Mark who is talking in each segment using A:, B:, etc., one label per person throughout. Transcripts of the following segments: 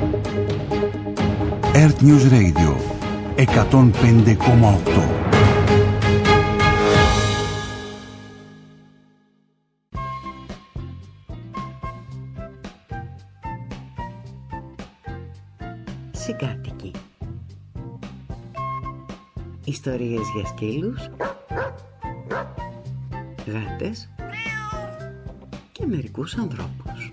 A: Earth News Radio 105,8.
B: Συγκάτοικοι. Ιστορίες για σκύλους, γάτες και μερικούς ανθρώπους.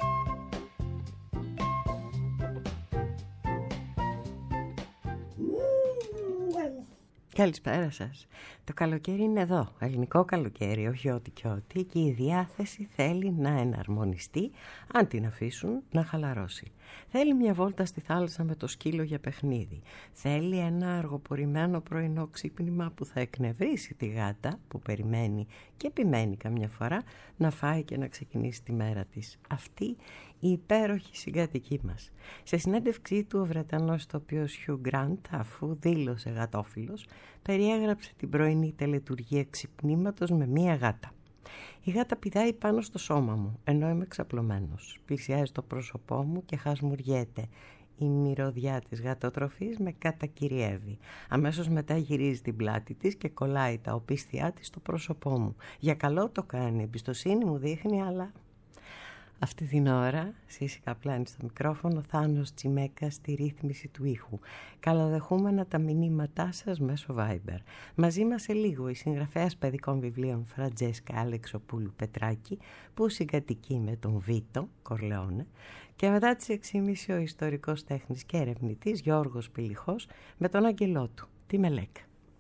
B: Καλησπέρα σας. Το καλοκαίρι είναι εδώ, ελληνικό καλοκαίρι, όχι ό,τι και ό,τι, και η διάθεση θέλει να εναρμονιστεί αν την αφήσουν να χαλαρώσει. Θέλει μια βόλτα στη θάλασσα με το σκύλο για παιχνίδι. Θέλει ένα αργοπορημένο πρωινό ξύπνημα που θα εκνευρίσει τη γάτα που περιμένει και επιμένει καμιά φορά να φάει και να ξεκινήσει τη μέρα της. Αυτή η υπέροχη συγκατοική μας. Σε συνέντευξή του, ο Βρετανός ηθοποιός Hugh Grant, αφού δήλωσε γατόφιλος, περιέγραψε την πρωινή τελετουργία ξυπνήματος με μία γάτα. Η γάτα πηδάει πάνω στο σώμα μου, ενώ είμαι ξαπλωμένος. Πλησιάζει το πρόσωπό μου και χασμουριέται. Η μυρωδιά της γατοτροφής με κατακυριεύει. Αμέσως μετά γυρίζει την πλάτη της και κολλάει τα οπίσθιά της στο πρόσωπό μου. Για καλό το κάνει, εμπιστοσύνη μου δείχνει, αλλά... Αυτή την ώρα, σύσσικα πλάνη στο μικρόφωνο, Θάνος Τσιμέκας στη ρύθμιση του ήχου. Καλοδεχούμενα τα μηνύματά σας μέσω Viber. Μαζί μας σε λίγο η συγγραφέας παιδικών βιβλίων Φραντζέσκα Αλεξοπούλου Πετράκη, που συγκατοικεί με τον Βίτο Κορλεόνε, και μετά τις 6.30 ο ιστορικός τέχνης και ερευνητής Γιώργος Πηλιχός με τον άγγελό του, τη Μελέκα.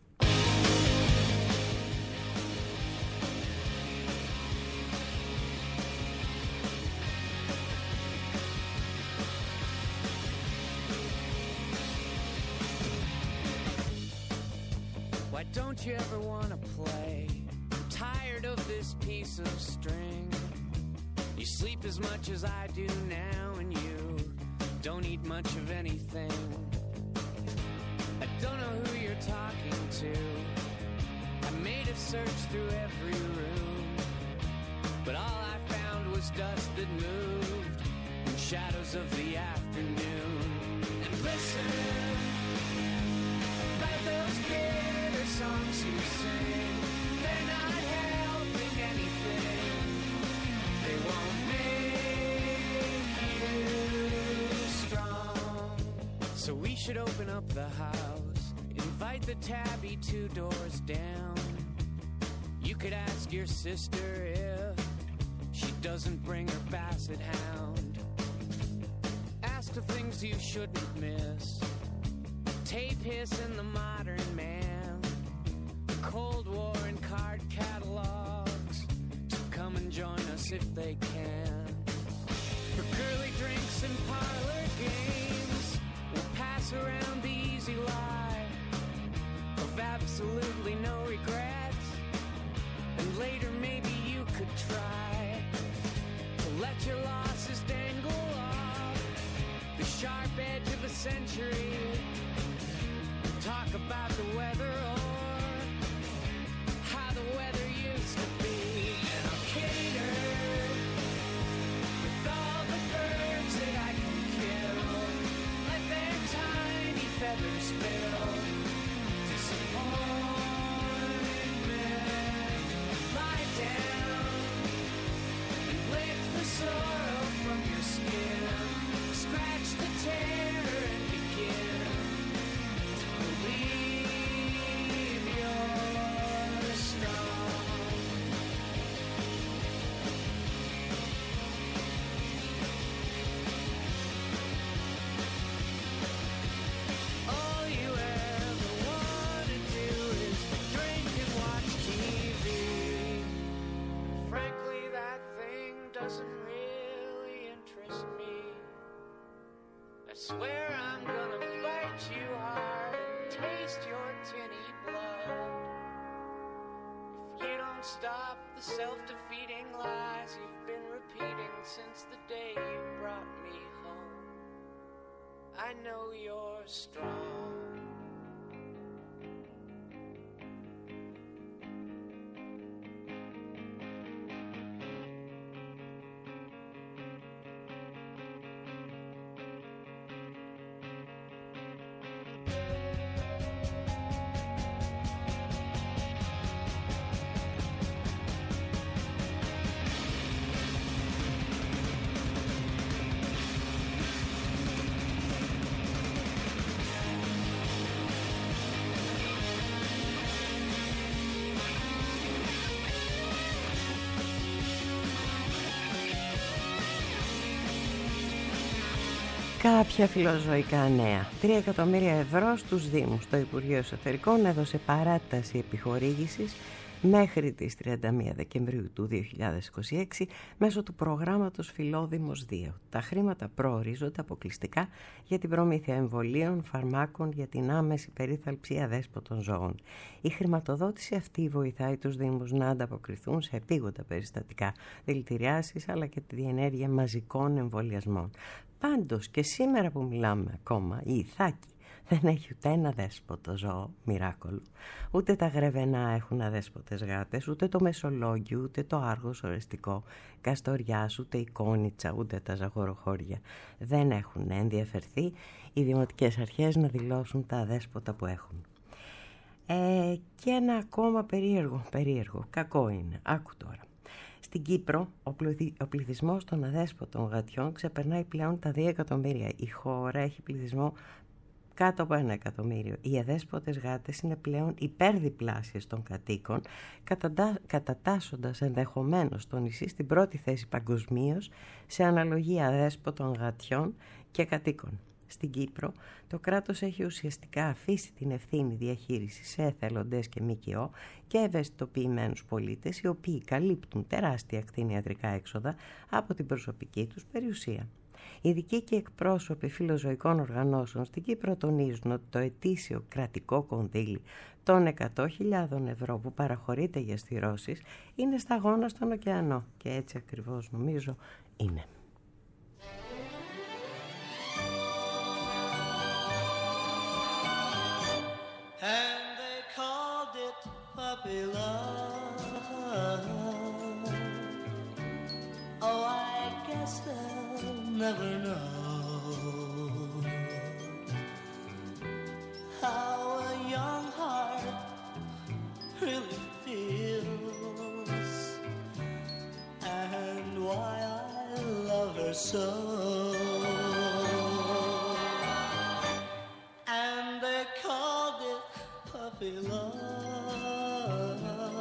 C: Don't you ever want to play? I'm tired of this piece of string. You sleep as much as I do now, and you don't eat much of anything. I don't know who you're talking to. I made a search through every room, but all I found was dust that moved in shadows of the afternoon. And listen, about those songs you sing, they're not helping anything. They won't make you strong. So we should open up the house, invite the tabby 2 doors down. You could ask your sister if she doesn't bring her basset hound. Ask the things you shouldn't miss. Tape hiss in the modern man, Cold War and card catalogs to come and join us if they can. For girly drinks and parlor games, we'll pass around the easy lie of absolutely no regrets. And later maybe you could try to let your losses dangle off the sharp edge of a century. Talk about the weather or how the weather used to be. And I'll cater with all the birds that I can kill. Let their tiny feathers fill disappointment. Lie down and lick the sorrow from your skin. Scratch the terror and begin to believe you're strong. All you ever want to do is drink and watch TV. Frankly, that thing doesn't really interest me. I swear I'm gonna bite you hard and taste your tinny blood. If you don't stop the self-defeating lies you've been repeating since the day you brought me home, I know you're strong.
B: Κάποια φιλοζωικά νέα. 3 εκατομμύρια ευρώ στους Δήμους. Το Υπουργείο Εσωτερικών έδωσε παράταση επιχορήγησης μέχρι τις 31 Δεκεμβρίου του 2026 μέσω του προγράμματος Φιλόδημος 2. Τα χρήματα προορίζονται αποκλειστικά για την προμήθεια εμβολίων, φαρμάκων για την άμεση περίθαλψη αδέσποτων ζώων. Η χρηματοδότηση αυτή βοηθάει τους Δήμους να ανταποκριθούν σε επίγοντα περιστατικά, δηλητηριάσεις αλλά και τη διενέργεια μαζικών εμβολιασμών. Πάντως και σήμερα που μιλάμε ακόμα, η Ιθάκη δεν έχει ούτε ένα αδέσποτο ζώο, μοιράκολο. Ούτε τα Γρεβενά έχουν αδέσποτες γάτες, ούτε το Μεσολόγγιο, ούτε το Άργος Ορεστικό, Καστοριάς, ούτε η Κόνιτσα, ούτε τα Ζαγοροχώρια. Δεν έχουν ενδιαφερθεί οι δημοτικές αρχές να δηλώσουν τα αδέσποτα που έχουν. Και ένα ακόμα περίεργο, κακό είναι. Άκου τώρα. Στην Κύπρο, ο πληθυσμός των αδέσποτων γατιών ξεπερνάει πλέον τα 2 εκατομμύρια. Η χώρα έχει πληθυσμό κάτω από 1 εκατομμύριο. Οι αδέσποτες γάτες είναι πλέον υπερδιπλάσιες των κατοίκων, κατατάσσοντας ενδεχομένως το νησί στην πρώτη θέση παγκοσμίως σε αναλογία αδέσποτων γατιών και κατοίκων. Στην Κύπρο, το κράτος έχει ουσιαστικά αφήσει την ευθύνη διαχείριση σε εθελοντές και ΜΚΟ και ευαισθητοποιημένους πολίτες, οι οποίοι καλύπτουν τεράστια κτηνιατρικά έξοδα από την προσωπική τους περιουσία. Ειδικοί και εκπρόσωποι φιλοζωικών οργανώσεων στην Κύπρο τονίζουν ότι το ετήσιο κρατικό κονδύλι των 100.000 ευρώ που παραχωρείται για στηρώσεις είναι σταγόνα στον ωκεανό, και έτσι ακριβώς νομίζω είναι.
D: And they called it puppy love. Oh, I guess they'll never know how a young heart really feels and why I love her so. And they called it puppy love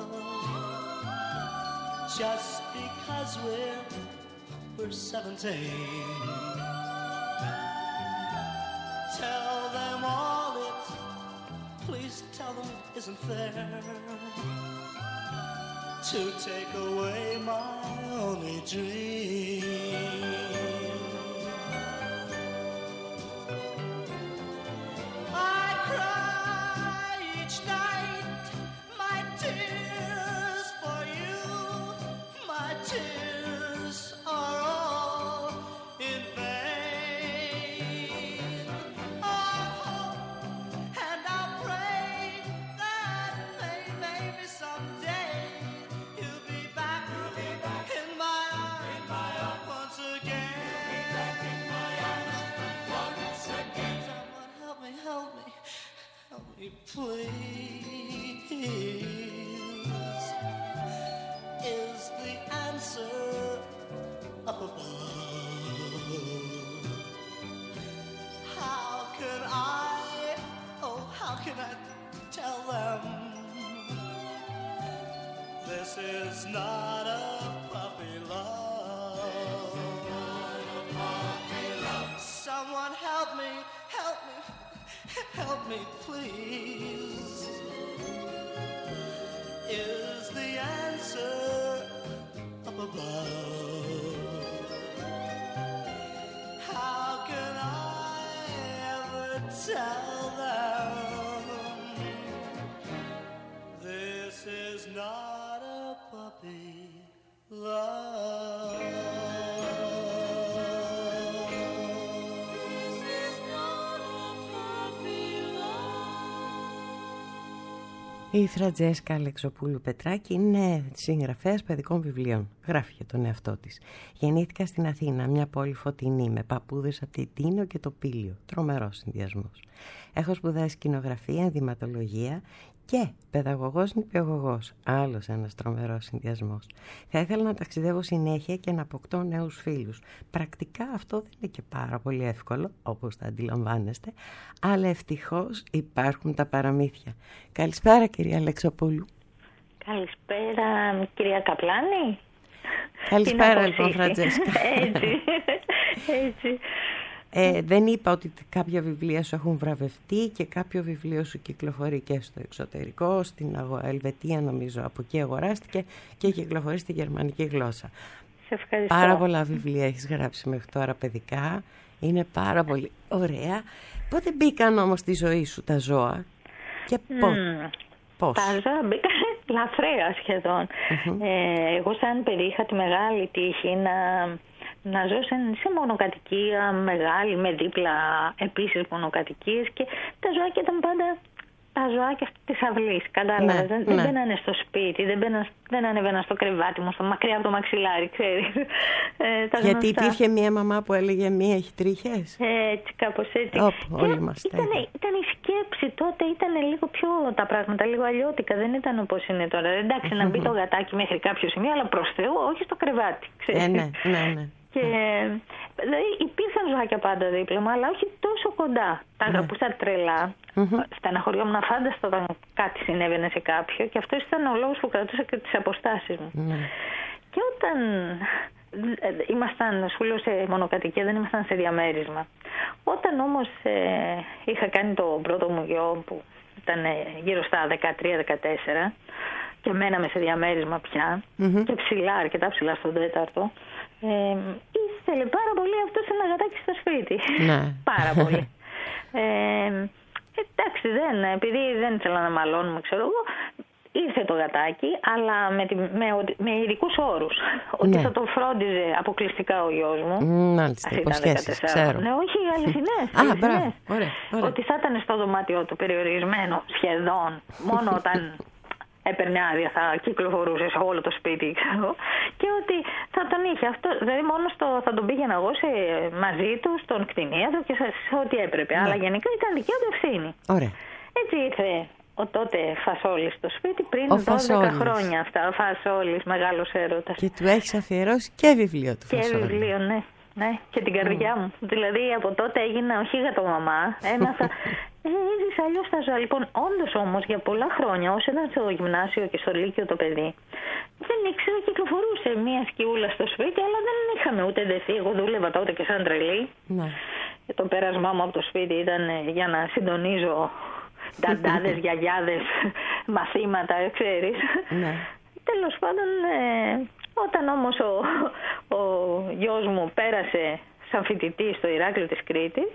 D: just because we're 17. Tell them all it, please tell them it isn't fair to take away my only dream. I cry each night my tears for you, my tears are all in vain. Oh, and I'll pray that maybe someday you'll be back in my arms once again. Someone help me, help me, please. Is the answer up above? How can I tell them this is not a puppy love? Someone help me, please. Is the answer up above? How can I ever tell them this is not a puppy love? This is not a puppy love.
B: Η Φραντζέσκα Αλεξοπούλου Πετράκη είναι συγγραφέας παιδικών βιβλίων. Γράφει για τον εαυτό της. Γεννήθηκα στην Αθήνα, μια πόλη φωτεινή, με παππούδες από την Τίνο και το Πήλιο. Τρομερός συνδυασμός. Έχω σπουδάσει σκηνογραφία, ενδυματολογία και παιδαγωγός νηπιαγωγός. Άλλος ένας τρομερός συνδυασμός. Θα ήθελα να ταξιδεύω συνέχεια και να αποκτώ νέους φίλους. Πρακτικά αυτό δεν είναι και πάρα πολύ εύκολο, όπως θα αντιλαμβάνεστε, αλλά ευτυχώς υπάρχουν τα παραμύθια. Καλησπέρα, κυρία Αλεξοπούλου.
E: Καλησπέρα, κυρία Καπλάνη.
B: Καλησπέρα, λοιπόν, Φραντζέσκα.
E: Έτσι.
B: Δεν είπα ότι κάποια βιβλία σου έχουν βραβευτεί και κάποιο βιβλίο σου κυκλοφορεί και στο εξωτερικό, στην Ελβετία νομίζω, από εκεί αγοράστηκε και κυκλοφορεί στη γερμανική γλώσσα.
E: Σε ευχαριστώ.
B: Πάρα πολλά βιβλία έχεις γράψει μέχρι τώρα παιδικά, είναι πάρα πολύ ωραία. Πότε μπήκαν όμως στη ζωή σου τα ζώα και πώς?
E: Τα ζώα μπήκαν λαθρέα σχεδόν. Εγώ σαν παιδί είχα τη μεγάλη τύχη να ζω σε μονοκατοικία μεγάλη με δίπλα επίσης μονοκατοικίες και τα ζωάκια ήταν πάντα τα ζωάκια της αυλής. Κατάλαβες, δεν μπαίνανε στο σπίτι, δεν ανέβαιναν στο κρεβάτι μου, μακριά από το μαξιλάρι, ξέρεις.
B: Γιατί υπήρχε μια μαμά που έλεγε μία έχει τρίχες.
E: Έτσι, κάπως έτσι.
B: Όλοι μας
E: ήταν η σκέψη τότε, ήταν λίγο πιο τα πράγματα, λίγο αλλιώτικα, δεν ήταν όπως είναι τώρα. Εντάξει, να μπει το γατάκι μέχρι κάποιο σημείο, αλλά προς Θεού, όχι στο κρεβάτι, ξέρεις.
B: Ναι.
E: Και δηλαδή υπήρχαν ζωάκια πάντα δίπλα μου, αλλά όχι τόσο κοντά. Τα αγαπούσα τρελά. Στεναχωριόμουν αφάνταστα όταν κάτι συνέβαινε σε κάποιο και αυτός ήταν ο λόγος που κρατούσα και τις αποστάσεις μου. Και όταν ήμασταν, σου λέω, σε μονοκατοικία, δεν ήμασταν σε διαμέρισμα. Όταν όμως είχα κάνει το πρώτο μου γιο που ήταν γύρω στα 13-14 και μέναμε σε διαμέρισμα πια και ψηλά, αρκετά ψηλά στον τέταρτο, ήθελε πάρα πολύ αυτός ένα γατάκι στο σπίτι. Πάρα πολύ. Εντάξει, επειδή δεν ήθελα να μαλώνουμε, ξέρω εγώ, ήρθε το γατάκι, αλλά με ειδικούς όρους. Ότι θα το φρόντιζε αποκλειστικά ο γιος μου.
B: Μάλιστα, υποσχέσεις, ξέρω.
E: Ναι, όχι, αληθινές.
B: Μπράβο, ωραία.
E: Ότι θα ήταν στο δωμάτιό του περιορισμένο σχεδόν, μόνο όταν έπαιρνε άδεια, θα κυκλοφορούσε σε όλο το σπίτι, ξέρω, και ότι θα τον είχε αυτό. Δηλαδή, μόνο θα τον πήγαινα εγώ μαζί του, στον κτηνίατρο και σε ό,τι έπρεπε. Αλλά γενικά ήταν δικιά του ευθύνη.
B: Ωραία.
E: Έτσι ήρθε ο τότε Φασόλης στο σπίτι πριν 12 χρόνια αυτά. Ο Φασόλης, μεγάλος έρωτας.
B: Και του έχεις αφιερώσει και βιβλίο του Φασόλη.
E: Και βιβλίο, ναι. Ναι, και την καρδιά μου. Δηλαδή από τότε έγινα όχι γατομαμά. Έζησα αλλιώς τα ζώα. Λοιπόν, όντως όμως για πολλά χρόνια, όσο ήταν στο γυμνάσιο και στο λύκειο το παιδί, δεν ήξερα, κυκλοφορούσε μία σκιούλα στο σπίτι, αλλά δεν είχαμε ούτε δεθεί. Εγώ δούλευα τότε και σαν τρελή. Ναι. Το πέρασμά μου από το σπίτι ήταν για να συντονίζω νταντάδες, γιαγιάδες, μαθήματα, ξέρεις. Ναι. Τέλος πάντων, όταν όμως ο γιος μου πέρασε σαν φοιτητή στο Ηράκλειο της Κρήτης,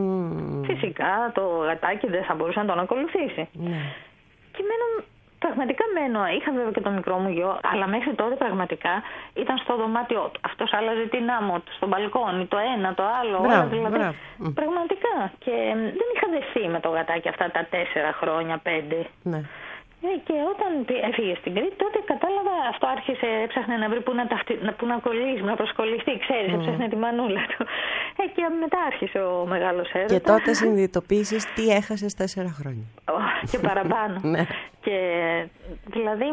E: φυσικά το γατάκι δεν θα μπορούσε να τον ακολουθήσει. Και πραγματικά είχα βέβαια και το μικρό μου γιο, αλλά μέχρι τότε πραγματικά ήταν στο δωμάτιό του. Αυτός άλλαζε την άμμο του, στο μπαλκόνι, το ένα, το άλλο, όλα δηλαδή. Πραγματικά. Και δεν είχα δεθεί με το γατάκι αυτά τα 4 χρόνια, 5. Ναι. Και όταν έφυγε στην Κρήτη, τότε κατάλαβα, αυτό άρχισε, έψαχνε να βρει πού να κολλήσει, να προσκοληθεί, ξέρεις, έψαχνε τη μανούλα του. Και μετά άρχισε ο μεγάλος έρωτας.
B: Και τότε συνειδητοποίησες τι έχασες 4 χρόνια.
E: Και παραπάνω. Ναι. Και δηλαδή,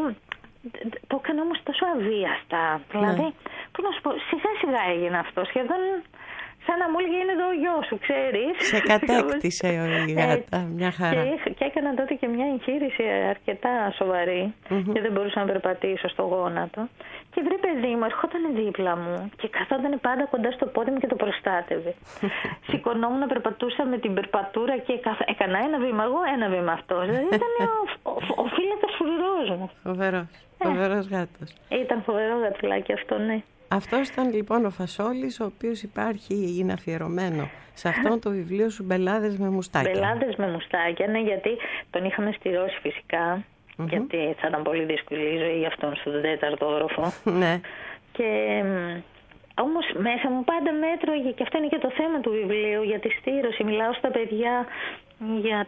E: το έκανα όμως τόσο αβίαστα. Δηλαδή, που να σου πω, σιγά σιγά έγινε αυτό, σχεδόν σαν να μου έλεγε είναι εδώ ο γιος σου, ξέρεις.
B: Σε κατέκτησε η γάτα, μια χαρά.
E: Και έκανα τότε και μια εγχείρηση αρκετά σοβαρή και δεν μπορούσα να περπατήσω στο γόνατο. Και βρε παιδί μου, ερχόταν δίπλα μου και καθόταν πάντα κοντά στο πόδι μου και το προστάτευε. Σηκωνόμουν, περπατούσα με την περπατούρα και έκανα ένα βήμα εγώ, ένα βήμα αυτός. Δηλαδή ήταν ο φύλακας φρουρός μου.
B: Φοβερός γάτος.
E: Ήταν φοβερό γατουλάκι αυτό, ναι.
B: Αυτός ήταν λοιπόν ο Φασόλης, ο οποίος είναι αφιερωμένο σε αυτόν το βιβλίο σου, Μπελάδες με μουστάκια.
E: Μπελάδες με μουστάκια, ναι, γιατί τον είχαμε στηρώσει φυσικά, γιατί θα ήταν πολύ δύσκολη η ζωή αυτόν στον 4ο όροφο. Ναι. Και όμως μέσα μου πάντα μέτρωγε, και αυτό είναι και το θέμα του βιβλίου, για τη στήρωση. Μιλάω στα παιδιά για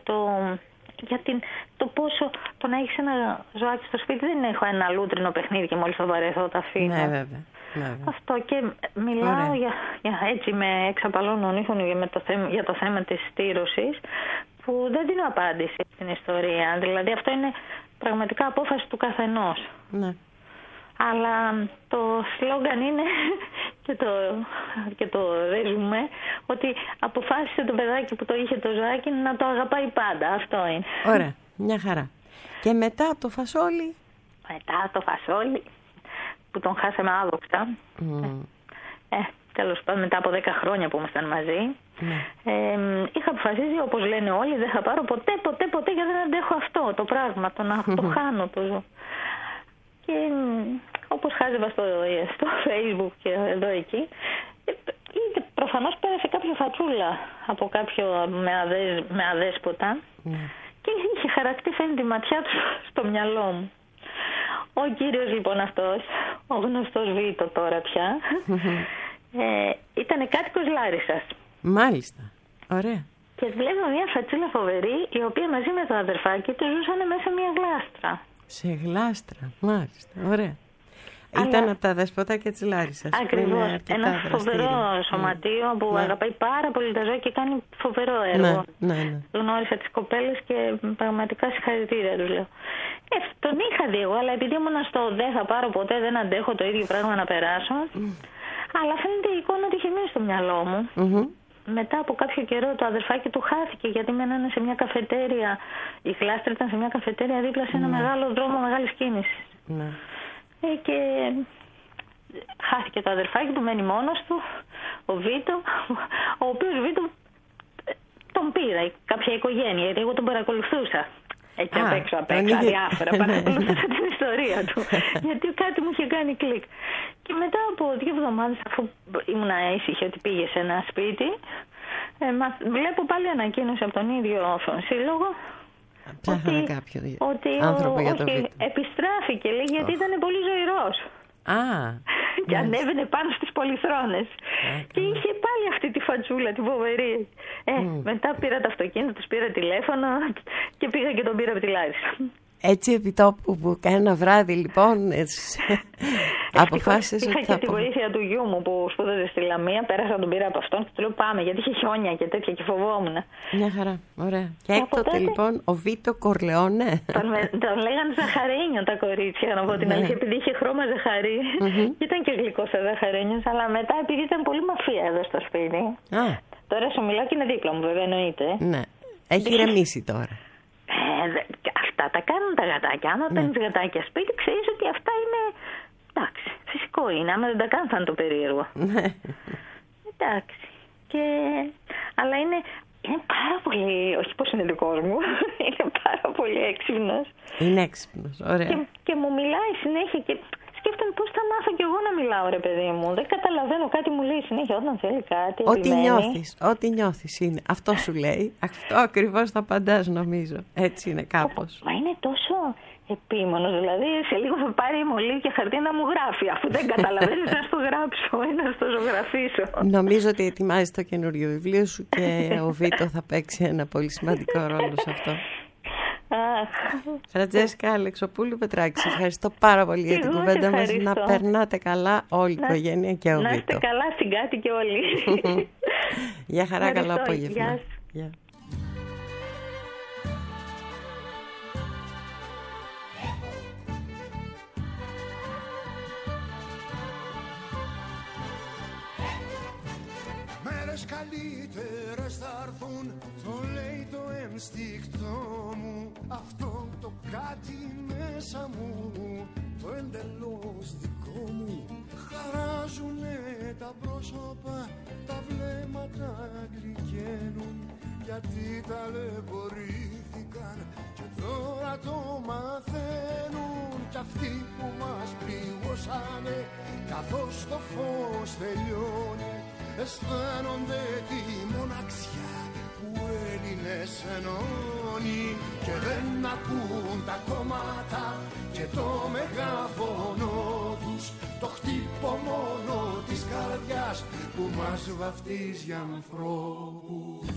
E: το πόσο το να έχεις ένα ζωάκι στο σπίτι. Δεν έχω ένα λούτρινο παιχνίδι και μόλις το βαρεθώ τα αφήνω.
B: Ναι, βέβαια.
E: Αυτό, και μιλάω έτσι με εξαπαλώνων ήχων για το θέμα της στήρωσης, που δεν δίνω απάντηση στην ιστορία. Δηλαδή αυτό είναι πραγματικά απόφαση του καθενός. Ναι. Αλλά το σλόγγαν είναι και το ρεζουμέ ότι αποφάσισε το παιδάκι που το είχε το ζωάκι να το αγαπάει πάντα. Αυτό είναι.
B: Ωραία, μια χαρά. Και μετά το Φασόλι.
E: Μετά το Φασόλι, που τον χάσαμε άδοξα. τέλος πάντων μετά από 10 χρόνια που ήμασταν μαζί, είχα αποφασίσει, όπως λένε όλοι, δεν θα πάρω ποτέ γιατί δεν αντέχω αυτό το πράγμα, το χάνω το ζω. Και όπως χάζευα στο Facebook και εδώ εκεί, προφανώς πέρασε κάποια φατσούλα από κάποιο με αδέσποτα και είχε χαρακτεί, φαίνεται, τη ματιά του στο μυαλό μου. Ο κύριος λοιπόν αυτός, ο γνωστός Βίτο τώρα πια, ήταν κάτοικος Λάρισσας.
B: Μάλιστα, ωραία.
E: Και βλέπω μια φατσούλα φοβερή, η οποία μαζί με το αδερφάκι του ζούσαν μέσα μια γλάστρα.
B: Σε γλάστρα, μάλιστα, ωραία. Ήταν από τα δεσποτάκια της Λάρισσας.
E: Ακριβώς, ένα φοβερό σωματείο που αγαπάει πάρα πολύ τα ζώα και κάνει φοβερό έργο.
B: Ναι.
E: Γνώρισα τις κοπέλες και πραγματικά συγχαρητήρια τους λέω. Τον είχα δει εγώ, αλλά επειδή ήμουν στο δεν θα πάρω ποτέ, δεν αντέχω το ίδιο πράγμα να περάσω. Αλλά φαίνεται η εικόνα ότι είχε μείνει στο μυαλό μου. Μετά από κάποιο καιρό το αδερφάκι του χάθηκε, γιατί μένανε σε μια καφετέρια. Η γλάστρα ήταν σε μια καφετέρια δίπλα σε ένα μεγάλο δρόμο μεγάλης κίνησης. Και χάθηκε το αδερφάκι που μένει μόνος του, ο Βίτο, ο οποίος Βίτο τον πήρα, κάποια οικογένεια, γιατί εγώ τον παρακολουθούσα. Έτσι απ' έξω, αδιάφορα, παρακολουθούσα την ιστορία του, γιατί κάτι μου είχε κάνει κλικ. Και μετά από 2 εβδομάδες, αφού ήμουν ήσυχη ότι πήγε σε ένα σπίτι, βλέπω πάλι ανακοίνωση από τον ίδιο σύλλογο, ότι επιστράφηκε, λέει, γιατί ήταν πολύ ζωηρός. Και ανέβαινε πάνω στις πολυθρόνες. Και είχε πάλι αυτή τη φατσούλα, τη φοβερή. Μετά πήρα το αυτοκίνητο, τους πήρα τηλέφωνο και πήγα και τον πήρα από τη Λάρισα.
B: Έτσι επί τόπου που ένα βράδυ λοιπόν αποφάσισε ότι
E: είχα και τη βοήθεια του γιού μου που σπούδαζε στη Λαμία, πέρασα τον πήρα από αυτόν και του λέω πάμε γιατί είχε χιόνια και τέτοια και φοβόμουν.
B: Μια χαρά, ωραία. Και έκτοτε λοιπόν ο Βίτο Κορλεόνε.
E: Τον λέγανε Ζαχαρίνιο τα κορίτσια, να πω την αλήθεια, επειδή είχε χρώμα ζαχαρί. Ήταν και γλυκός ο Ζαχαρίνιος, αλλά μετά επειδή ήταν πολύ μαφία εδώ στο σπίτι. Τώρα σου μιλάω και είναι δίπλα μου βέβαια, εννοείται.
B: Ναι, έχει ηρεμήσει τώρα.
E: Αυτά τα κάνουν τα γατάκια. Αν παίρνεις γατάκια σπίτι, ξέρεις ότι αυτά είναι. Εντάξει, φυσικό είναι. Άμα δεν τα κάνουν, θα είναι το περίεργο. Εντάξει. Αλλά είναι πάρα πολύ. Όχι πως είναι δικός μου. Είναι πάρα πολύ έξυπνος.
B: Είναι έξυπνος, ωραία.
E: Και μου μιλάει συνέχεια και σκέφτομαι πώς θα μάθω κι εγώ να μιλάω, ρε παιδί μου. Δεν καταλαβαίνω, κάτι μου λέει συνέχεια όταν θέλει κάτι.
B: Ό,τι νιώθεις είναι. Αυτό σου λέει. Αυτό ακριβώς θα απαντάς, νομίζω. Έτσι είναι κάπως.
E: Μα είναι τόσο επίμονος. Δηλαδή σε λίγο θα πάρει μολύβι και χαρτί να μου γράφει. Αφού δεν καταλαβαίνεις να στο γράψω ή να στο ζωγραφίσω.
B: Νομίζω ότι ετοιμάζει το καινούριο βιβλίο σου και ο Βίτο θα παίξει ένα πολύ σημαντικό ρόλο σε αυτό. Φραντζέσκα Αλεξοπούλου Πετράκη, σε ευχαριστώ πάρα πολύ για την κουβέντα μας. Να περνάτε καλά όλη η οικογένεια και ο Βίτο.
E: Να είστε καλά στην Κάτι και όλοι.
B: Γεια χαρά, καλό απόγευμα. Γεια.
F: Μέρες καλύτερες θα έρθουν, το λέει το ένστικτό μου. Αυτό το κάτι μέσα μου, το εντελώς δικό μου. Χαράζουνε τα πρόσωπα, τα βλέμματα γλυκαίνουν. Γιατί ταλαιπωρήθηκαν και τώρα το μαθαίνουν. Κι αυτοί που μας πληγώσανε, καθώς το φως τελειώνει, αισθάνονται τη μοναξιά που Έλληνες ενώνει. Και δεν ακούν τα κόμματα και το μεγάφωνο τους, το χτύπο μόνο της καρδιάς που μας βαφτίζει ανθρώπους.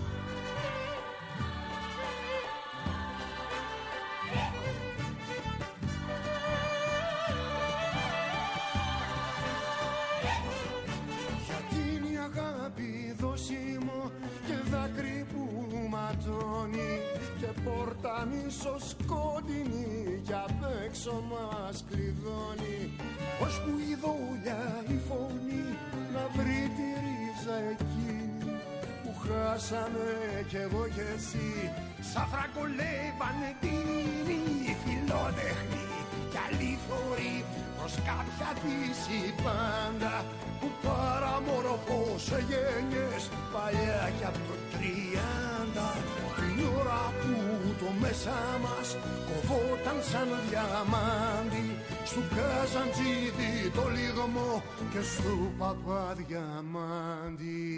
F: Και δάκρυ που ματώνει και πόρτα μισοσκότεινη κι απ' έξω μας κλειδώνει. Ώσπου η δόλια η φωνή να βρει τη ρίζα εκείνη που χάσαμε κι εγώ κι εσύ. Σαν φραγκολεύανε τίνοι φιλότεχνοι κι αλήθωροι προς κάποια δύση πάντα που παραμορφώσε γένιες παλιά κι απ' το 30. Την ώρα που το μέσα μας κοβόταν σαν διαμάντι στου Καζαντζίδη το λιγμό και στου Παπαδιαμάντι.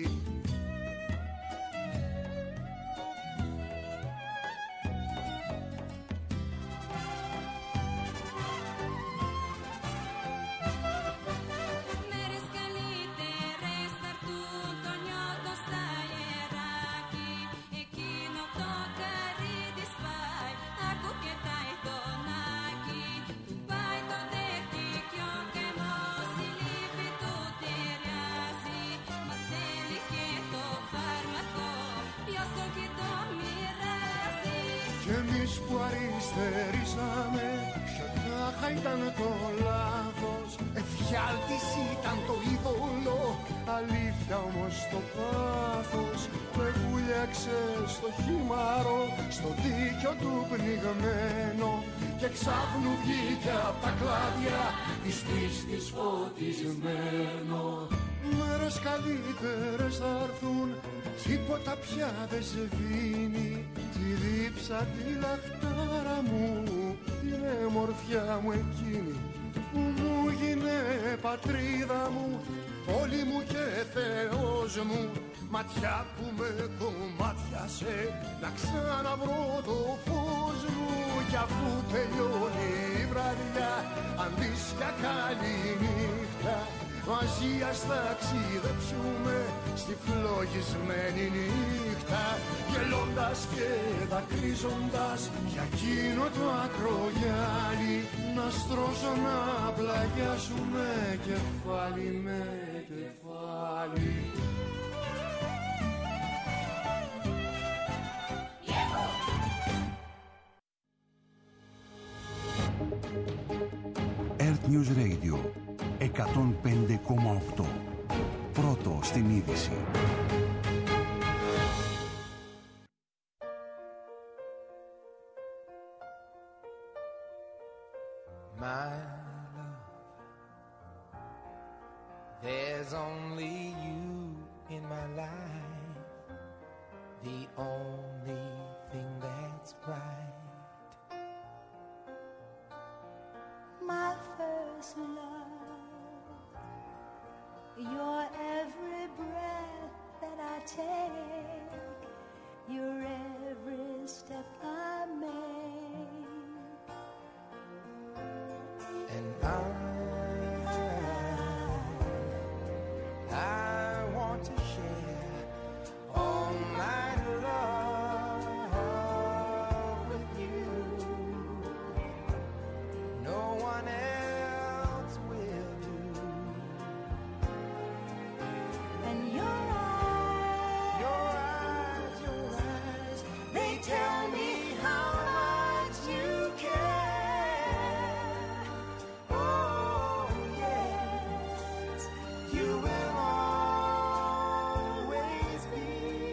F: Που αριστερήσαμε, ποιο τάχα ήταν το λάθος. Εφιάλτης ήταν το είδωλο, αλήθεια όμως το πάθος. Με βούλιαξε στο χήμαρο, στο δίκιο του πνιγμένο και ξάφνου βγήκε απ' τα κλάδια της πίστης φωτισμένο. Μέρες καλύτερες θα έρθουν, τίποτα πια δεν σβήνει. Τη δίψα τη λαχτάρα μου, την εμορφιά μου εκείνη που μου γίνε πατρίδα μου, πόλη μου και Θεός μου. Ματιά που με κομμάτιασε να ξαναβρω το φως μου. Κι αφού τελειώνει η βραδιά, αντί για καλή νύχτα, μαζί ας ταξιδέψουμε στη φλογισμένη νύχτα, γελώντας και δακρύζοντας για εκείνο το ακρογιάλι, να στρώσω να πλαγιάσουμε κεφάλι με κεφάλι.
A: Earth News Radio 105,8. Πρώτο στην είδηση.
C: My love, there's only you in my life, the only thing that's right.
G: My first love, your every breath that I take, your every step I make,
C: And I want to share all my love with you. No one else will do.
G: and your eyes, they tell me how much you care. Oh yes, you will always be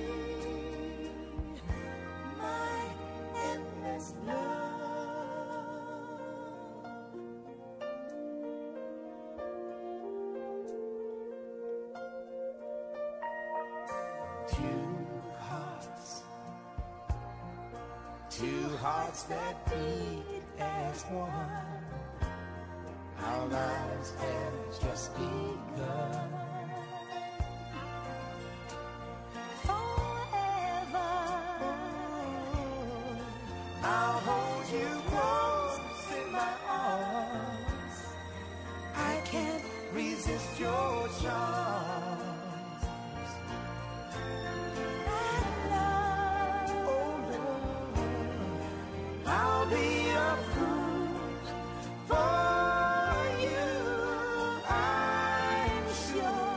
G: my endless love.
C: Two hearts that beat as one. Our lives have just begun.
G: Forever,
C: I'll hold you close in my arms. I can't resist your charms. Oh Lord, I'll be a fool for you, I'm sure.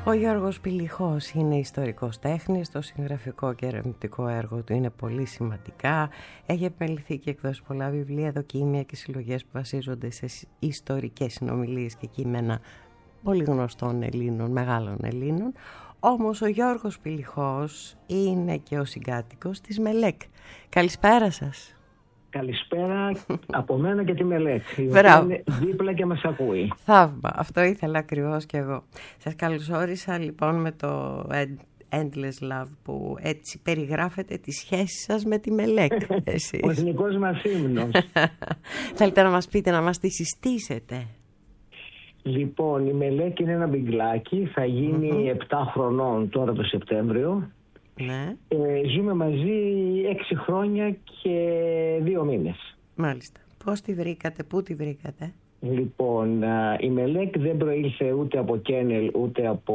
B: Ο Γιώργος Πηλιχός είναι ιστορικός τέχνης, το συγγραφικό και ερευνητικό έργο του είναι πολύ σημαντικά. Έχει επιμεληθεί και εκδώσει πολλά βιβλία, δοκίμια και συλλογές που βασίζονται σε ιστορικές συνομιλίες και κείμενα πολύ γνωστών Ελλήνων, μεγάλων Ελλήνων. Όμως ο Γιώργος Πηλιχός είναι και ο συγκάτοικος της Μελέκ. Καλησπέρα σας.
H: Καλησπέρα από μένα και τη Μελέκ, η
B: οποία
H: είναι δίπλα και μας ακούει.
B: Θαύμα, αυτό ήθελα ακριβώς κι εγώ. Σας καλωσόρισα λοιπόν με το Endless Love που έτσι περιγράφετε τη σχέση σας με τη Μελέκ.
H: Ο εθνικός μας ύμνος.
B: Θέλετε να μας πείτε, να μας τη συστήσετε?
H: Λοιπόν, η Μελέκ είναι ένα μπιγκλάκι, θα γίνει 7 χρονών τώρα το Σεπτέμβριο.
B: Ναι.
H: Ζούμε μαζί 6 χρόνια και 2 μήνες.
B: Μάλιστα. Πώς τη βρήκατε, πού τη βρήκατε?
H: Λοιπόν, η Μελέκ δεν προήλθε ούτε από κένελ ούτε από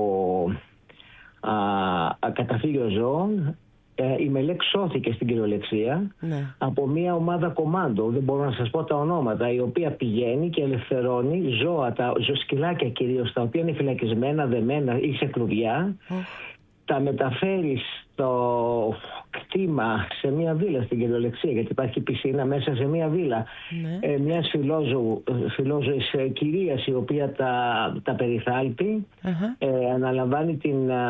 H: καταφύγιο ζώων. Η Μελέκ σώθηκε στην κυριολεξία από μια ομάδα κομμάντο, δεν μπορώ να σας πω τα ονόματα, η οποία πηγαίνει και ελευθερώνει ζώα, σκυλάκια κυρίως, τα οποία είναι φυλακισμένα, δεμένα ή σε κλουβιά. Τα μεταφέρει στο κτήμα σε μια βίλα στην κυριολεξία, γιατί υπάρχει πισίνα μέσα σε μια βίλα μιας φιλόζωης κυρίας, η οποία τα περιθάλπει, αναλαμβάνει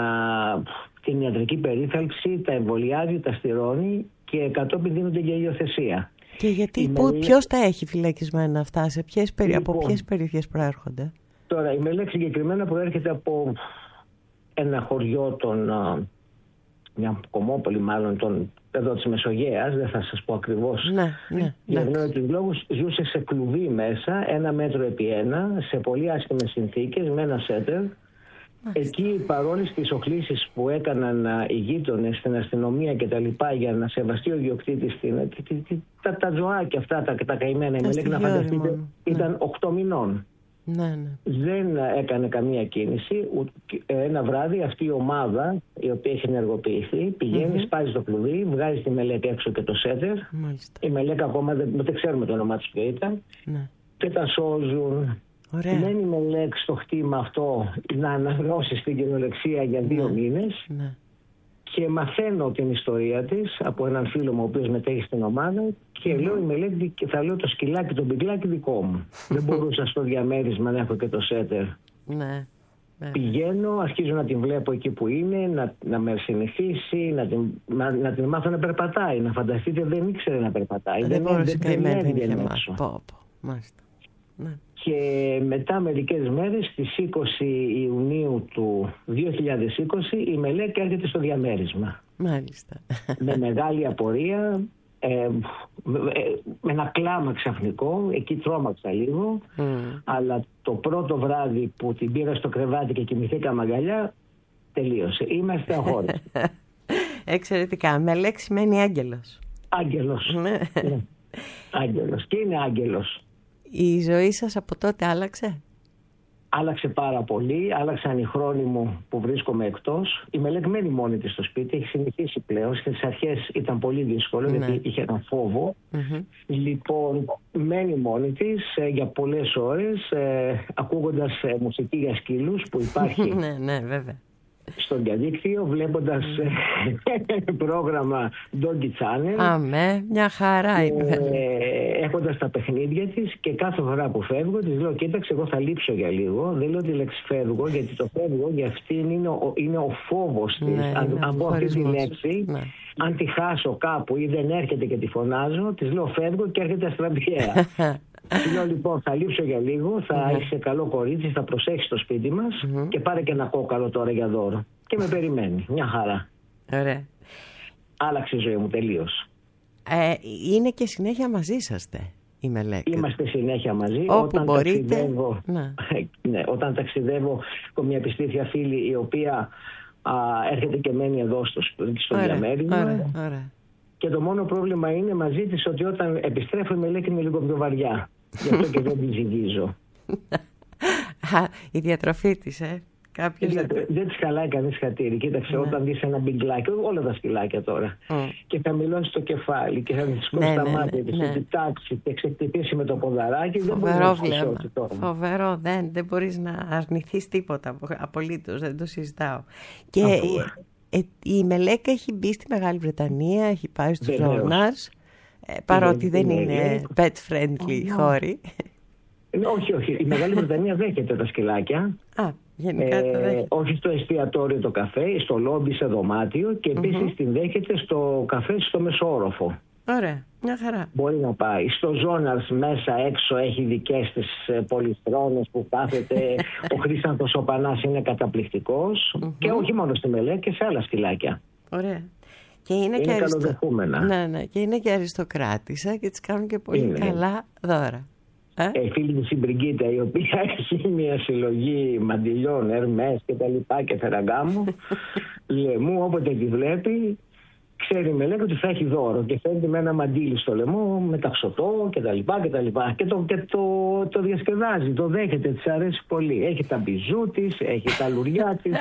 H: την ιατρική περίθαλψη, τα εμβολιάζει, τα στηρώνει και κατόπιν δίνονται για υιοθεσία.
B: Και γιατί, ποιος τα έχει φυλακισμένα αυτά, από ποιες περιοχές προέρχονται?
H: Τώρα η Μελέκ συγκεκριμένα προέρχεται από ένα χωριό μια κομμόπολη μάλλον εδώ της Μεσογείας, δεν θα σας πω ακριβώς για τους λόγους. Ζούσε σε κλουβί μέσα, 1 μέτρο επί 1, σε πολύ άσχημες συνθήκες, με ένα σέτερ. Εκεί, παρόλες τις οχλήσεις που έκαναν οι γείτονες στην αστυνομία και τα λοιπά για να σεβαστεί ο ιδιοκτήτης τα ζωάκια αυτά, τα καημένα, η Μελέκ, να φανταστείτε, ήταν 8 μηνών. Δεν έκανε καμία κίνηση. Ένα βράδυ αυτή η ομάδα, η οποία έχει ενεργοποιηθεί, πηγαίνει, σπάζει το κλουβί, βγάζει τη Μελέκ έξω και το σέτερ. Η Μελέκ ακόμα δεν ξέρουμε το όνομά της ποιο ήταν. Και τα σώζουν. Μένει η Μελέκ στο χτήμα αυτό να αναγνώσει στην κυριολεξία για 2 μήνες. Και μαθαίνω την ιστορία της από έναν φίλο μου ο οποίος μετέχει στην ομάδα και λέω η Μελέκ, θα λέω το σκυλάκι, το μπιγκλάκι δικό μου. Δεν μπορούσα στο διαμέρισμα να έχω και το σέτερ. Πηγαίνω, αρχίζω να την βλέπω εκεί που είναι, να με συνηθίσει, να την μάθω να περπατάει. Να φανταστείτε, δεν ήξερε να περπατάει.
B: Δεν μπορούσε καημένη να μάλιστα.
H: Και μετά μερικές μέρες, στις 20 Ιουνίου του 2020, η Μελέκ έρχεται στο διαμέρισμα.
B: Μάλιστα.
H: Με μεγάλη απορία, με ένα κλάμα ξαφνικό, εκεί τρόμαξα λίγο, αλλά το πρώτο βράδυ που την πήρα στο κρεβάτι και κοιμηθήκαμε αγκαλιά, τελείωσε. Είμαστε αγχώριστοι.
B: Εξαιρετικά. Μελέκ σημαίνει άγγελος.
H: Άγγελος. Άγγελος. Και είναι άγγελος.
B: Η ζωή σας από τότε άλλαξε?
H: Άλλαξε πάρα πολύ. Άλλαξαν οι χρόνοι μου που βρίσκομαι εκτός. Η Μελέκ μένει μόνη της στο σπίτι. Έχει συνηθίσει πλέον. Στις αρχές ήταν πολύ δύσκολο γιατί είχε έναν φόβο. Λοιπόν, μένει μόνη της για πολλές ώρες, ακούγοντας μουσική για σκύλους που υπάρχει
B: βέβαια.
H: στο διαδίκτυο, βλέποντας πρόγραμμα Doggy Channel.
B: Αμέ, μια χαρά είναι.
H: Έχοντας τα παιχνίδια της, και κάθε φορά που φεύγω της λέω, κοίταξε, εγώ θα λείψω για λίγο. Δεν λέω τη λέξη φεύγω, γιατί το φεύγω για αυτήν είναι ο φόβος της. Αν πω αυτή τη λέξη, αν τη χάσω κάπου ή δεν έρχεται και τη φωνάζω, της λέω φεύγω και έρχεται αστραπιαία. Του λέω λοιπόν, θα λείψω για λίγο, θα είσαι καλό κορίτσι, θα προσέξεις το σπίτι μας και πάρε και ένα κόκαλο τώρα για δώρο. Και με περιμένει. Μια χαρά.
B: Ωραία.
H: Άλλαξε η ζωή μου τελείως.
B: Είναι και συνέχεια μαζί είσαστε, η Μελέκ?
H: Είμαστε συνέχεια μαζί.
B: Όπου
H: όταν
B: μπορείτε.
H: Ταξιδεύω, όταν ταξιδεύω, έχω μια πιστήθεια φίλη η οποία έρχεται και μένει εδώ στο διαμέρισμα.
B: Ωραία.
H: Και το μόνο πρόβλημα είναι μαζί της ότι όταν επιστρέφω η Μελέκ είναι λίγο πιο βαριά. Γι' αυτό και δεν τη ζυγίζω.
B: Η διατροφή της, Κάποιος
H: δεν τις χαλάει κανείς χατήρι. Κοίταξε, όταν δεις ένα μπιγκλάκι, όλα τα σκυλάκια τώρα, και θα μιλώσει το κεφάλι και θα της σηκώσει τα μάτια της, θα την τάξει και ξεκτυπήσει με το ποδαράκι, δεν μπορεί να σκοτώσει τώρα.
B: Φοβερό, δεν μπορείς να αρνηθείς τίποτα, απολύτως, δεν το συζητάω. Και η Μελέκα έχει μπει στη Μεγάλη Βρετανία, έχει πάει στους Ζώναρς, παρότι δεν είναι pet friendly χώροι.
H: Όχι, η Μεγάλη Βρετανία δέχεται τα σκυλάκια.
B: Γενικά
H: όχι στο εστιατόριο το καφέ, στο λόμπι σε δωμάτιο, και επίσης την δέχεται στο καφέ στο μεσόροφο.
B: Ωραία, μια χαρά.
H: Μπορεί να πάει. Στο Ζώναρς μέσα έξω έχει δικές της πολυθρόνες που κάθεται. Ο Χρήστανθος ο Πανάς είναι καταπληκτικός. Και όχι μόνο στη Μελέκα, και σε άλλα σκυλάκια.
B: Ωραία. Και είναι και
H: καλοδεχούμενα.
B: Ναι, και είναι και αριστοκράτησα και τις κάνουν και πολύ καλά δώρα.
H: Η φίλη μου η Μπριγκίτα, η οποία έχει μια συλλογή μαντιλιών, Ερμές και τα λοιπά και Φεραγκάμου, λαιμού, όποτε τη βλέπει, ξέρει η Μελέκα ότι θα έχει δώρο και φέρνει με ένα μαντίλι στο λαιμό, με ταψωτό και τα λοιπά και τα λοιπά. Και το διασκεδάζει, το δέχεται, της αρέσει πολύ. Έχει τα μπιζού της, έχει τα λουριά της.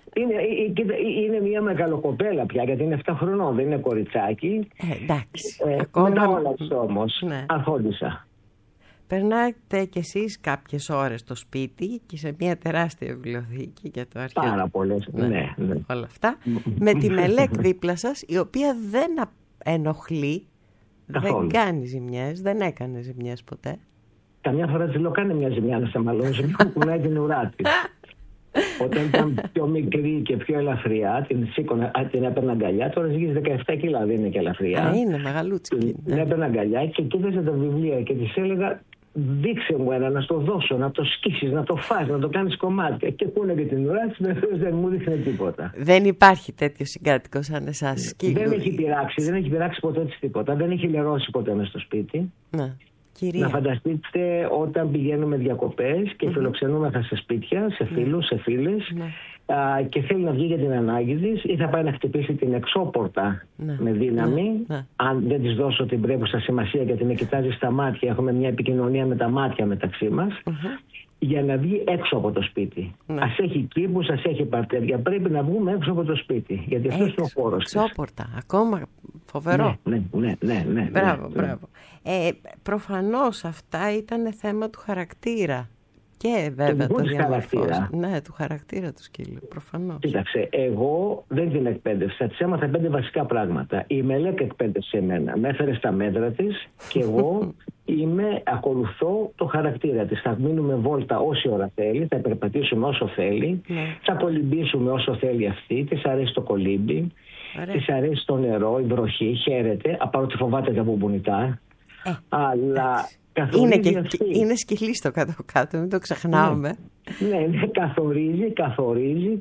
H: Είναι μια μεγαλοκοπέλα πια, γιατί είναι 7 χρονών, δεν είναι κοριτσάκι.
B: Εντάξει.
H: Μετά όλα όμως, αρχόντισσα.
B: Περνάτε κι εσείς κάποιες ώρες στο σπίτι και σε μια τεράστια βιβλιοθήκη για το αρχαίο.
H: Πάρα πολλές, ναι.
B: Όλα αυτά. Με τη Μελέκ δίπλα σας, η οποία δεν ενοχλεί, δεν κάνει ζημιές, δεν έκανε ζημιές ποτέ.
H: Καμιά φορά της λέω, κάνε μια ζημιά να σε μαλώσει, που κουνάει την ουρά της. Όταν ήταν πιο μικρή και πιο ελαφριά, την έπαιρνα αγκαλιά. Τώρα ζυγίζει 17 κιλά, δεν είναι και ελαφριά.
B: Είναι μεγαλούτσικη.
H: Την έπαιρνα αγκαλιά και κοίταζε τα βιβλία και της έλεγα, δείξε μου ένα, να στο δώσω, να το σκίσεις, να το φας, να το κάνεις κομμάτια. Και κούνεγε την ουρά της, δεν μου δείχνε τίποτα.
B: Δεν υπάρχει τέτοιο συγκάτοικο σαν εσάς.
H: Δεν έχει πειράξει ποτέ της τίποτα. Δεν έχει λερώσει ποτέ μες στο σπίτι.
B: Ναι.
H: Να φανταστείτε όταν πηγαίνουμε διακοπές και φιλοξενούμεθα σε σπίτια, σε φίλους, σε φίλες, και θέλει να βγει για την ανάγκη της ή θα πάει να χτυπήσει την εξώπορτα με δύναμη, αν δεν της δώσω την πρέπουσα σημασία γιατί με κοιτάζει στα μάτια, έχουμε μια επικοινωνία με τα μάτια μεταξύ μας, για να βγει έξω από το σπίτι. Ας έχει κήπους, ας έχει παρτέρια, πρέπει να βγούμε έξω από το σπίτι, γιατί αυτός είναι ο χώρος της.
B: Εξώπορτα, ακόμα φοβερό.
H: Ναι.
B: Μπράβο. Προφανώς αυτά ήταν θέμα του χαρακτήρα. Και βέβαια το διαμορφώσει. Ναι, του χαρακτήρα του σκύλου, προφανώς.
H: Κοίταξε, εγώ δεν την εκπαίδευσα. Της έμαθα 5 βασικά πράγματα. Η Μελέκα εκπαίδευσε εμένα. Με έφερε στα μέτρα της και εγώ ακολουθώ το χαρακτήρα της. Θα μείνουμε βόλτα όση ώρα θέλει, θα περπατήσουμε όσο θέλει, θα κολυμπήσουμε όσο θέλει αυτή. Της αρέσει το κολύμπι, της αρέσει το νερό, η βροχή, χαίρεται, παρότι φοβάται τα μπουμπουνιτά. Αλλά
B: είναι σκυλή στο κάτω-κάτω, μην το ξεχνάμε.
H: Ναι, καθορίζει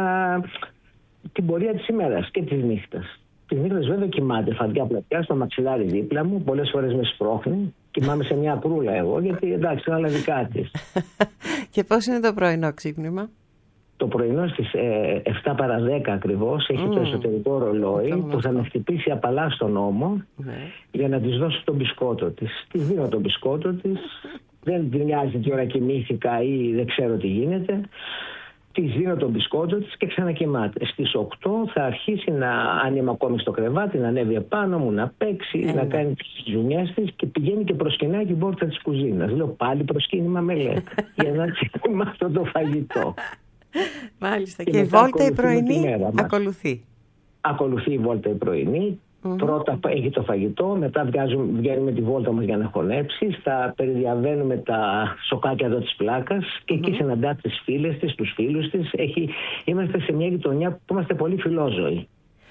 H: την πορεία της ημέρας και της νύχτας. Τις νύχτες βέβαια κοιμάται φαντιά πλατιά στο μαξιλάρι δίπλα μου, πολλές φορές με σπρώχνει. Κοιμάμαι σε μια κρούλα εγώ, γιατί εντάξει είναι όλα δικά της.
B: Και πώς είναι το πρωινό ξύπνημα?
H: Το πρωινό στις 7 παρα 10 ακριβώς έχει το εσωτερικό ρολόι που θα με χτυπήσει απαλά στον ώμο για να της δώσω τον μπισκότο της. Της δίνω τον μπισκότο της, δεν την νοιάζει τι ώρα κοιμήθηκα ή δεν ξέρω τι γίνεται. Της δίνω τον μπισκότο της και ξανακοιμάται. Στις 8 θα αρχίσει αν είμαι ακόμη στο κρεβάτι, να ανέβει επάνω μου, να παίξει, να κάνει τις ζουνιές της και πηγαίνει και προσκυνάει την πόρτα της κουζίνας. Λέω πάλι προσκύνημα Μελέκα για να τσιμούμε αυτό το φαγητό.
B: Μάλιστα. Και η βόλτα η πρωινή
H: ακολουθεί η βόλτα η πρωινή. Πρώτα έχει το φαγητό, μετά βγαίνουμε τη βόλτα μας για να χωνέψει, περιδιαβαίνουμε τα σοκάκια εδώ της πλάκας και εκεί συναντά τις φίλες της, τους φίλους της. Είμαστε σε μια γειτονιά που είμαστε πολύ φιλόζωοι.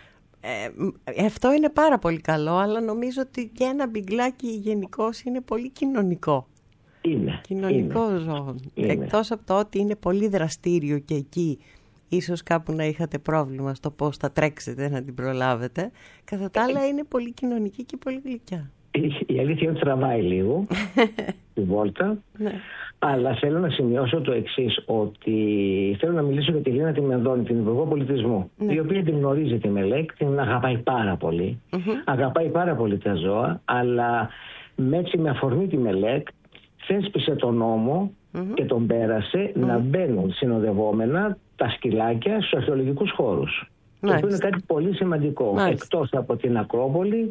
B: Αυτό είναι πάρα πολύ καλό, αλλά νομίζω ότι και ένα μπιγκλάκι γενικώς είναι πολύ κοινωνικό. Κοινωνικό ζώο. Εκτός από το ότι είναι πολύ δραστήριο και εκεί ίσως κάπου να είχατε πρόβλημα στο πώς θα τρέξετε να την προλάβετε, κατά τα άλλα είναι πολύ κοινωνική και πολύ γλυκιά.
H: Η αλήθεια είναι ότι τραβάει λίγο τη βόλτα, αλλά θέλω να σημειώσω το εξής, ότι θέλω να μιλήσω για τη Λίνα τη Μενδώνη, την Υπουργό Πολιτισμού, η οποία την γνωρίζει τη Μελέκ, την αγαπάει πάρα πολύ, αγαπάει πάρα πολύ τα ζώα, αλλά με αφορμή τη Μελέκ θέσπισε τον νόμο και τον πέρασε να μπαίνουν συνοδευόμενα τα σκυλάκια στους αρχαιολογικούς χώρους. Το οποίο είναι κάτι πολύ σημαντικό. Εκτός από την Ακρόπολη,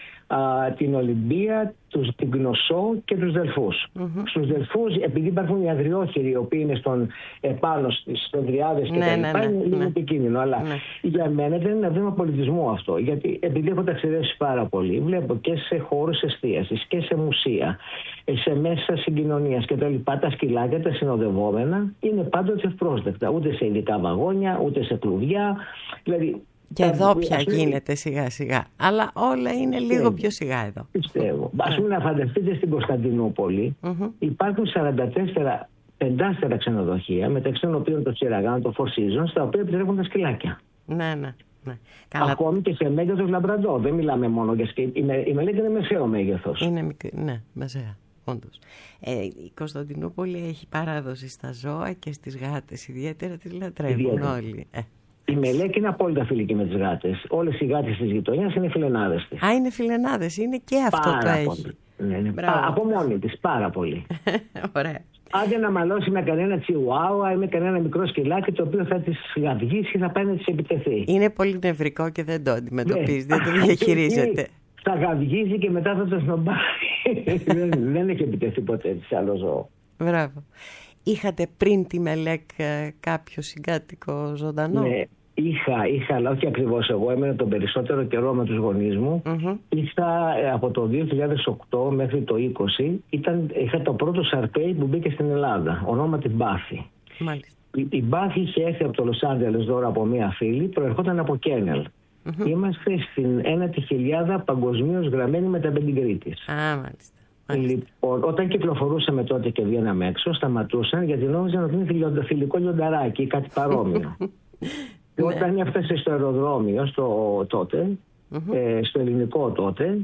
H: την Ολυμπία, την Κνωσό και τους Δελφούς. Στους Δελφούς, επειδή υπάρχουν οι Αδριόχειροι, οι οποίοι είναι επάνω στις Δριάδες και τα λοιπά, είναι λίγο επικίνδυνο. Αλλά για μένα δεν είναι ένα βήμα πολιτισμού αυτό. Γιατί επειδή έχω ταξιδέψει πάρα πολύ, βλέπω και σε χώρους εστίασης και σε μουσεία, σε μέσα συγκοινωνίας και τα λοιπά, τα σκυλάκια, τα συνοδευόμενα, είναι πάντοτε ευπρόσδεκτα. Ούτε σε ειδικά βαγόνια, ούτε σε κλουβιά. Δηλαδή,
B: και εδώ πια γίνεται σιγά σιγά. Αλλά όλα είναι λίγο πιο σιγά εδώ.
H: Πιστεύω. Ας πούμε να φανταστείτε στην Κωνσταντινούπολη υπάρχουν 44 πεντάστερα ξενοδοχεία, μεταξύ των οποίων το Τσιραγάνο, το Four Seasons, τα οποία επιτρέπουν τα σκυλάκια.
B: Ναι.
H: Ακόμη και σε μέγεθος λαμπραντό. Δεν μιλάμε μόνο για σκυλάκια. Η μελέτη είναι μεσαίο μέγεθος.
B: Είναι μικρή, ναι, μεσαία. Όντως. Η Κωνσταντινούπολη έχει παράδοση στα ζώα και στις γάτες. Ιδιαίτερα τις λατρεύουν όλοι.
H: Η Μελέκη είναι απόλυτα φιλική με τις γάτες. Όλες οι γάτες της γειτονιάς είναι φιλενάδες της.
B: Είναι φιλενάδες, είναι και αυτό πάρα το έχει.
H: Ναι. Από μόνη της, πάρα πολύ.
B: Ωραία.
H: Άντε να μαλώσει με κανένα τσιουάουα ή με κανένα μικρό σκυλάκι το οποίο θα τις γαυγίσει και θα πάει να τις επιτεθεί.
B: Είναι πολύ νευρικό και δεν το αντιμετωπίζει, δεν το διαχειρίζεται.
H: Θα γαυγίζει και μετά θα το σνομπάει. Δεν έχει επιτεθεί ποτέ σε άλλο ζώο.
B: Μπράβο. Είχατε πριν τη Μελέκ κάποιο συγκάτοικο ζωντανό?
H: Ναι, είχα, αλλά όχι ακριβώς εγώ. Έμενα τον περισσότερο καιρό με τους γονείς μου. Ήρθα από το 2008 μέχρι το 2020. Είχα το πρώτο Σαρπέι που μπήκε στην Ελλάδα. Ονόματι Μπάφη.
B: Μάλιστα.
H: Η Μπάφη είχε έρθει από το Λος Άντζελες δώρο από μία φίλη. Προερχόταν από Κένελ. Είμαστε στην 1.000 παγκοσμίως γραμμένη με τα πεντιγκρί της.
B: Μάλιστα.
H: Λοιπόν, όταν κυκλοφορούσαμε τότε και βγαίναμε έξω, σταματούσαν γιατί νόμιζαν ότι είναι θηλυκό λιονταράκι ή κάτι παρόμοιο. Και όταν έφτασε στο αεροδρόμιο στο ελληνικό τότε,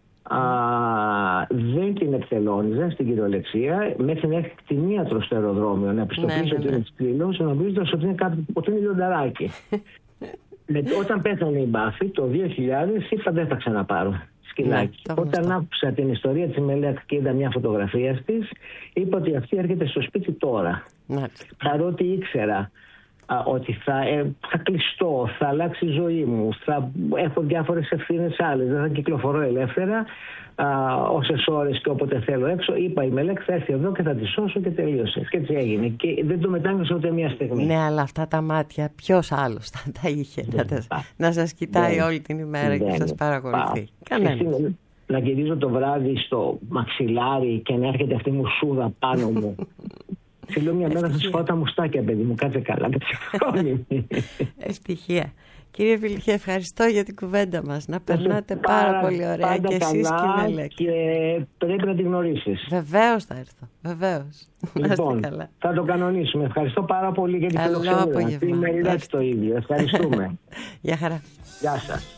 H: δεν την εκτελώνιζαν στην κυριολεξία μέχρι να έρθει κτηνίατρο στο αεροδρόμιο να πιστοποιήσει ότι είναι ξύλος, νομίζοντας ότι είναι λιονταράκι. Όταν πέθανε η Μπάφη το 2000, είπα δεν θα ξαναπάρω σκυλάκι. Όταν άκουσα την ιστορία της Μελέκ και είδα μια φωτογραφία της, είπα ότι αυτή έρχεται στο σπίτι τώρα. Παρότι ήξερα ότι θα κλειστώ, θα αλλάξει η ζωή μου, θα έχω διάφορες ευθύνες άλλες, δεν θα κυκλοφορώ ελεύθερα όσες ώρες και όποτε θέλω έξω. Είπα η Μελέκ θα έρθει εδώ και θα τη σώσω και τελείωσε. Και έτσι έγινε. Και δεν το μετάνιωσα ούτε μια στιγμή.
B: Ναι, αλλά αυτά τα μάτια ποιος άλλος θα τα είχε να σας κοιτάει όλη την ημέρα και σας παρακολουθεί? Κανένας.
H: Να γυρίζω το βράδυ στο μαξιλάρι και να έρχεται αυτή μου σούδα πάνω μου. Σε λέω μια μέρα θα σου φάω τα μουστάκια, παιδί μου, κάτσε καλά.
B: Ευτυχία. Κύριε Βιλιχέ, ευχαριστώ για την κουβέντα μας. Να περνάτε πάρα πολύ ωραία και εσείς και η Μελέκ.
H: Και πρέπει να τη γνωρίσεις.
B: Βεβαίως θα έρθω. Βεβαίως.
H: Λοιπόν, θα το κανονίσουμε. Ευχαριστώ πάρα πολύ για την φιλοξενία. Η Μελέκ το ίδιο. Ευχαριστούμε.
B: Γεια χαρά.
H: Γεια σας.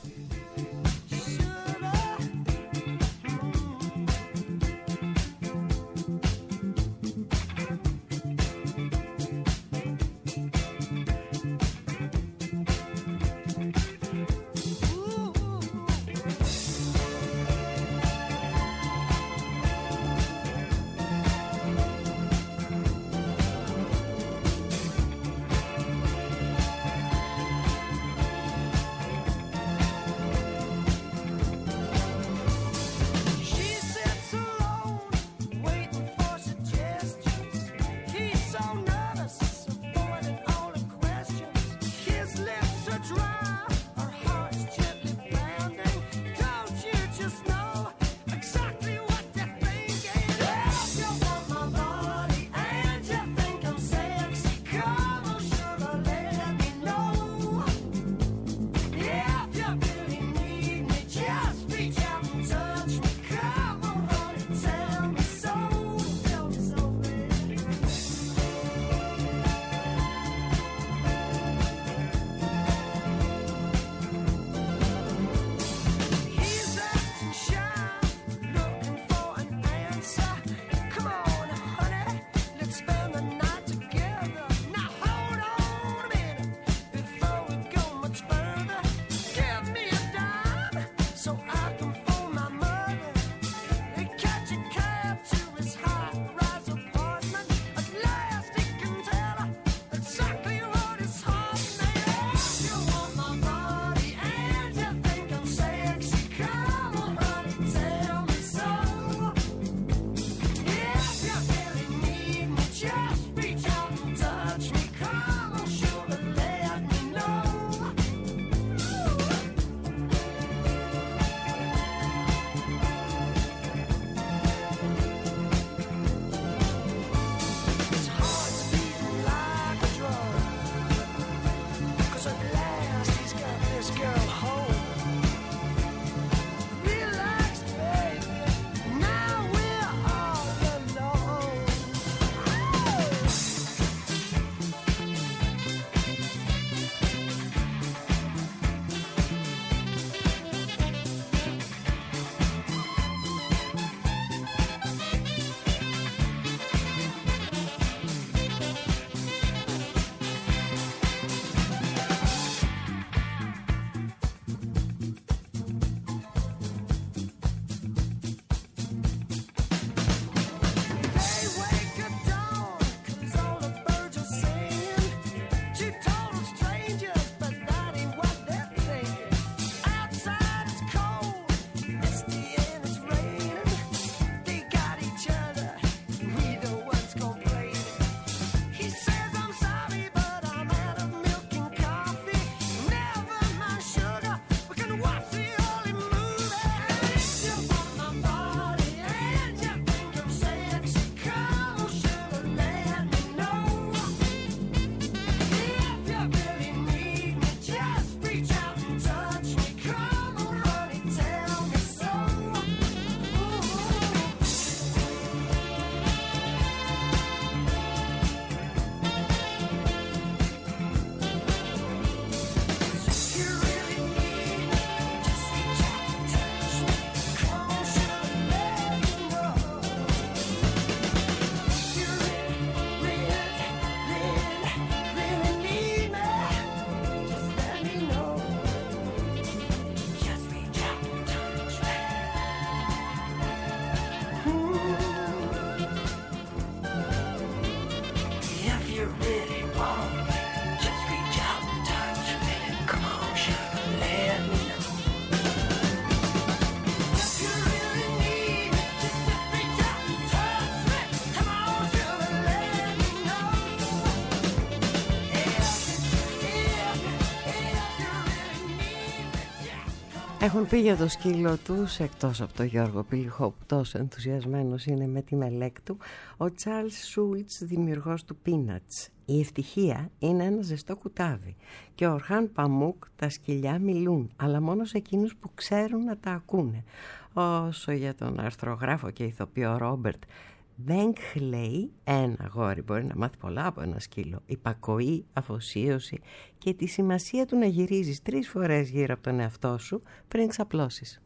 B: Έχουν πει για το σκύλο τους, εκτός από τον Γιώργο Πηλιχό που τόσο ενθουσιασμένος είναι με τη μελέκ του, ο Τσάρλς Σούλτς, δημιουργός του Peanuts. Η ευτυχία είναι ένα ζεστό κουτάβι και ο Ορχάν Παμούκ, τα σκυλιά μιλούν, αλλά μόνο σε εκείνους που ξέρουν να τα ακούνε. Όσο για τον αρθρογράφο και ηθοποιό Ρόμπερτ Μπέγκχλεϊ, ένα αγόρι μπορεί να μάθει πολλά από ένα σκύλο: υπακοή, αφοσίωση και τη σημασία του να γυρίζεις 3 φορές γύρω από τον εαυτό σου πριν ξαπλώσεις.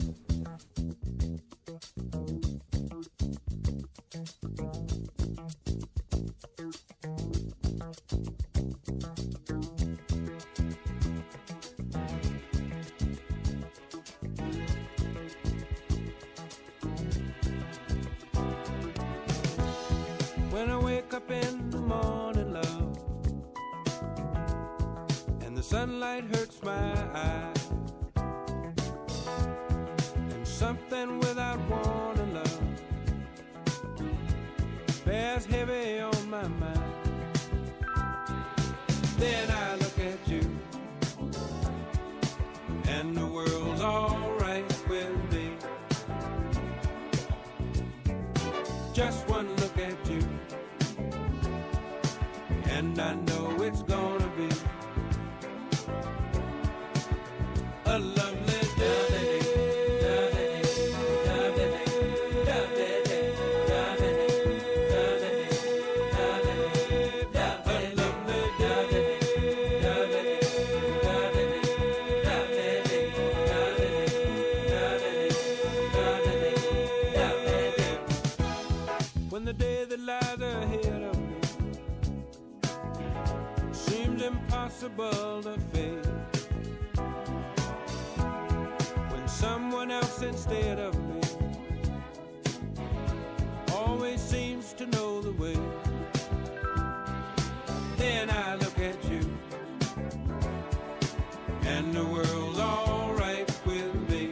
C: When I wake up in the morning, love, and the sunlight hurts my eyes, and something without warning, love, bears heavy on my mind. Then I look at you, and the world's all right with me. Just one look at you, and I know it's gonna be a lovely day. When the day that lies ahead of me seems impossible to face, when someone else instead of me always seems to know the way, then I look at you, and the world's all right with me.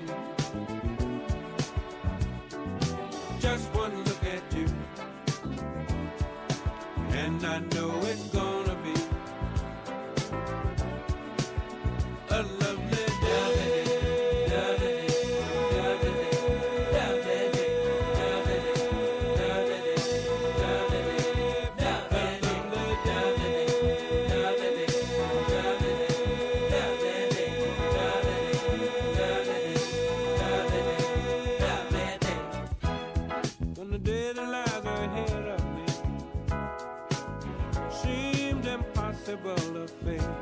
C: Just one look at you, and I know it's gonna be a lovely day. When the day that lies ahead of me seems impossible to face,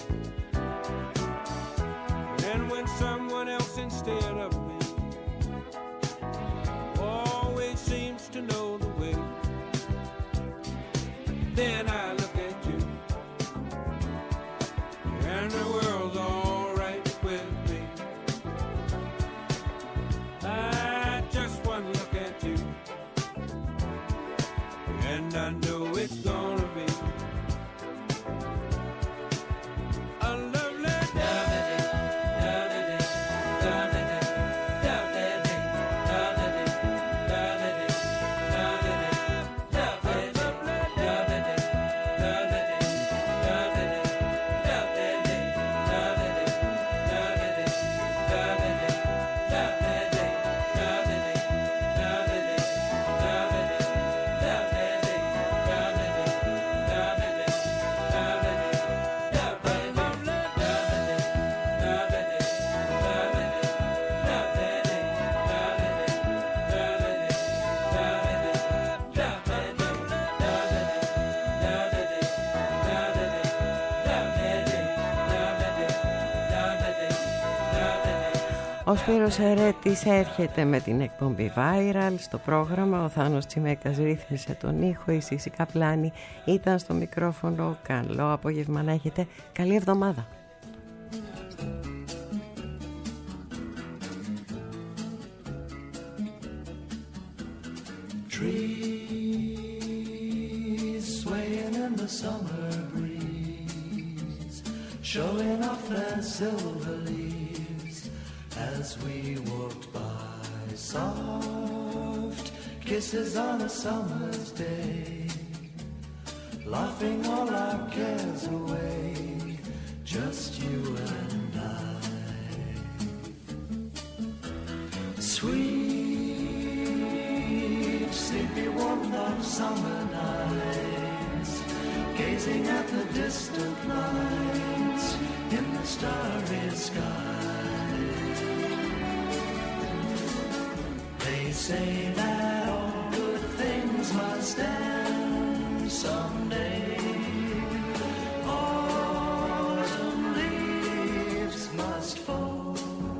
C: and when someone else instead of me always seems to know the way, then I look at you, and the world's all right with me. I just one look at you, and I know it's gonna be a lovely day.
B: Ο Σπύρος Ερέτης έρχεται με την εκπομπή Viral στο πρόγραμμα. Ο Θάνος Τσιμέκτας ρύθμισε τον ήχο. Η Σύση Καπλάνη ήταν στο μικρόφωνο. Καλό απόγευμα να έχετε. Καλή εβδομάδα.
I: Trees swaying in the summer breeze, showing off their silver leaves as we walked by. Soft kisses on a summer's day, laughing all our cares away, just you and I. summer nights, gazing at the distant lights in the starry sky. They say that all good things must end someday. Autumn leaves must fall.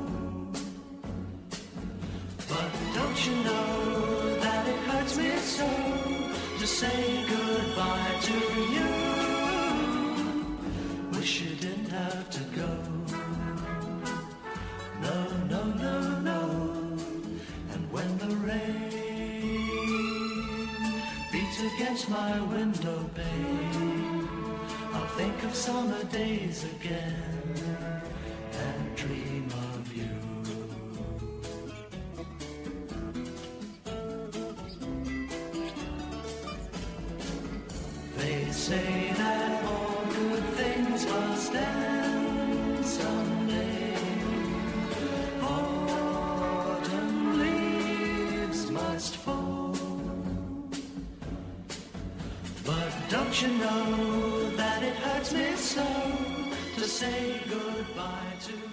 I: But don't you know that it hurts me so to say goodbye to you? Wish you didn't have to go. No, no, no, no. And when the rain beats against my window pane, I'll think of summer days again and dream of you. They say that all good things must end someday. Autumn leaves must fall. But don't you know that it hurts me so to say goodbye to